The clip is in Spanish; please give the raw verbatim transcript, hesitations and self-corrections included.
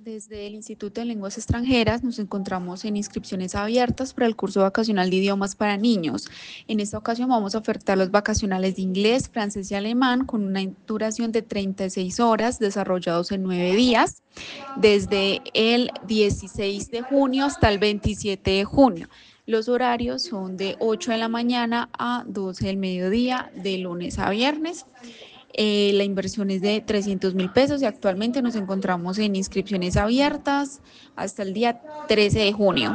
Desde el Instituto de Lenguas Extranjeras nos encontramos en inscripciones abiertas para el curso vacacional de idiomas para niños. En esta ocasión vamos a ofertar los vacacionales de inglés, francés y alemán con una duración de treinta y seis horas desarrollados en nueve días, desde el dieciséis de junio hasta el veintisiete de junio. Los horarios son de ocho de la mañana a doce del mediodía, de lunes a viernes. Eh, la inversión es de trescientos mil pesos y actualmente nos encontramos en inscripciones abiertas hasta el día trece de junio.